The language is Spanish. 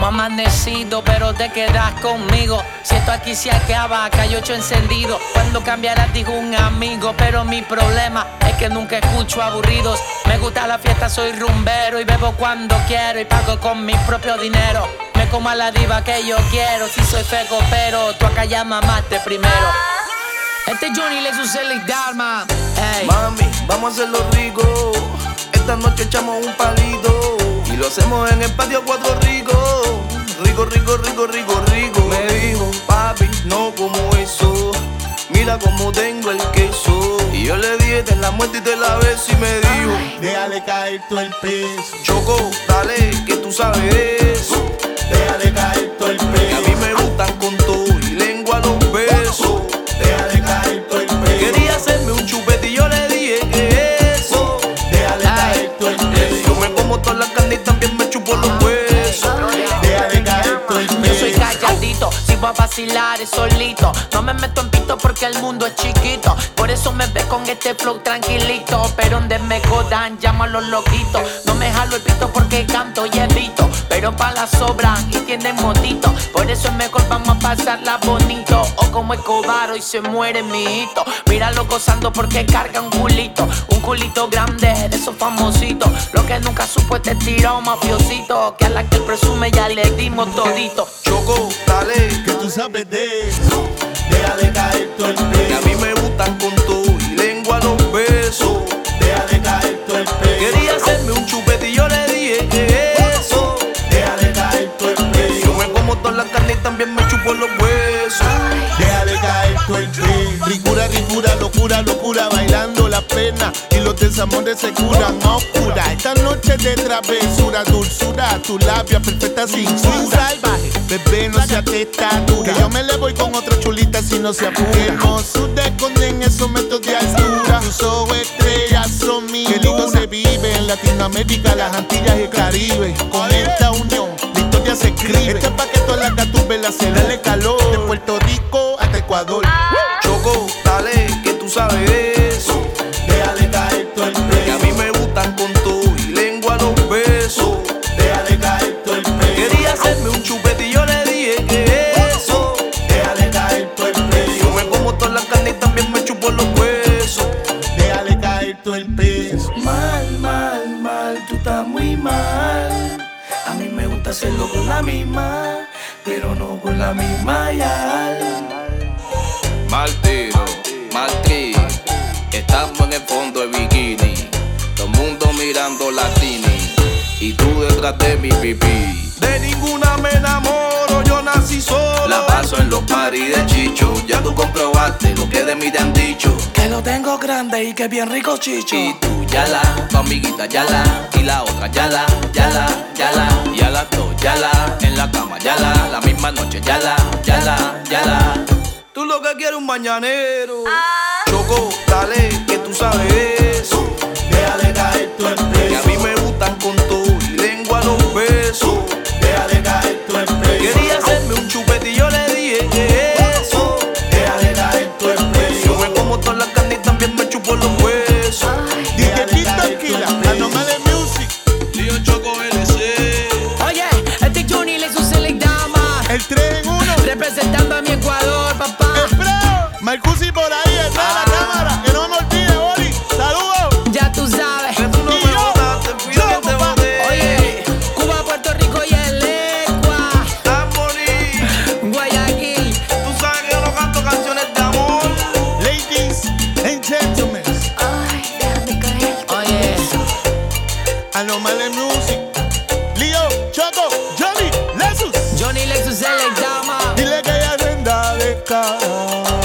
Hemos amanecido, pero te quedas conmigo. Si esto aquí se acaba, acá hay 8 encendidos. Cuando cambiarás, dijo un amigo. Pero mi problema es que nunca escucho aburridos. Me gusta la fiesta, soy rumbero y bebo cuando quiero y pago con mi propio dinero. Me como a la diva que yo quiero. Si soy fego, pero tú acá ya mamaste primero. Este es Johnny Lexus Select Dharma. Hey. Mami, vamos a hacerlo rico. Esta noche echamos un palito y lo hacemos en el patio Cuatro Ricos. Rico, rico, rico, rico, rico. Me dijo, papi, no como eso. Mira cómo tengo el queso. Y yo le dije, te la muerte y te la beso. Y me dijo, déjale caer todo el peso. Choco, dale, que tú sabes eso. Déjale caer todo el peso. Que a mí me gustan con todo y lengua los besos. Déjale caer todo el peso. Quería hacerme un chupete y yo le dije que eso. Déjale caer todo el peso. Yo me como todas las carnes y también me chupo los huesos. Déjale caer todo el peso. Yo soy calladito, si voy a vacilar es solito. No me meto en pito porque el mundo es chiquito. Por eso me ves con este flow tranquilito. Pero donde me jodan, llamo a los loquitos. No me jalo el pito porque canto y evito. Pero pa' la sobran y tienen motito. Por eso es mejor vamos a pasarla bonito. O como Escobar hoy se muere mi hito. Míralo gozando porque carga un culito. Un culito grande de esos famositos. Lo que nunca supo este tirado mafiosito. Que a la que él presume ya le dimos todito. Choco, dale, Que tú sabes de eso. Déjale caer todo el que a peso. mí me gustan con todo y lengua los besos. Déjale caer todo el peso. Quería hacerme un chupete y yo le dije que eso. Déjale caer todo el Yo peso. me como todas las carnes y también me chupo los huesos. Déjale caer todo el peso. Ricura, ricura, locura, locura. Bailando la pena y los desamores se curan a oscura. Esta noche de travesura, dulzura. Tu labia perfecta sin censura. Salvaje, bebé, no seas testadura. Que yo me le voy con otra chulita si no se apura. Hermosura esconden esos metros de altura. Tus ojos estrellas son mi. Qué lindo se vive en Latinoamérica, las Antillas y el Caribe. Con esta unión, la historia se escribe. Este es pa' que todas las catúbelas se dale calor. De Puerto Rico hasta Ecuador. Choco, dale, que tú sabes eso. Déjale caer todo el Que a peso. mí me gustan con todo y lengua los besos. Déjale caer todo el peso. Quería hacerme un chupete y yo le dije que eso. Déjale caer todo el Yo peso. me como todas las carnes y también me chupo los huesos. Déjale caer todo el peso. Mal, mal, mal, tú estás muy mal. A mí me gusta hacerlo con la misma, pero no con la misma ya. Mal tiro, mal tri. Estamos en el fondo de bikini. Todo el mundo mirando latini. Y tú detrás de mi pipí. De ninguna me enamoro, yo nací solo. La paso en los paris de Chicho. Ya tú comprobaste lo que de mí te han dicho. Que lo tengo grande y que bien rico chicho. Y tú yala, tu amiguita yala. Y la otra yala, yala, yala. Y a las dos yala, en la cama yala. La misma noche yala, yala, yala. Tú lo que quieres un mañanero. Choco, dale, que tú sabes eso. Déjale caer todo el Que a mí peso. me gustan con todo y lengua los besos. Déjale caer todo el peso. Quería hacerme un chupete y yo le dije que eso. Déjale caer todo el Yo peso. me como todas las carnes y también me chupo los huesos. DJ Pito Aquila, Anomaly Music. Lío Choco LC. Oye, este es Johnny Lexus Select Dharma. El 3 en 1. Representando a mi Ecuador, papá. Marcusi por ahí, detrás de la cámara. Que no me olvide, Oli. Saludos. Ya tú sabes. Que tú no Y me yo, botaste, fíjate que te papá. boté. Oye, Cuba, Puerto Rico y el Ecua. Tan bonito. Guayaquil. Tú sabes que yo no canto canciones de amor. Ladies and gentlemen, Oye, Anomaly Music. Leo, Choco, Johnny, Lexus. Johnny Lexus Select Dharma. Dile que ella anda de cara.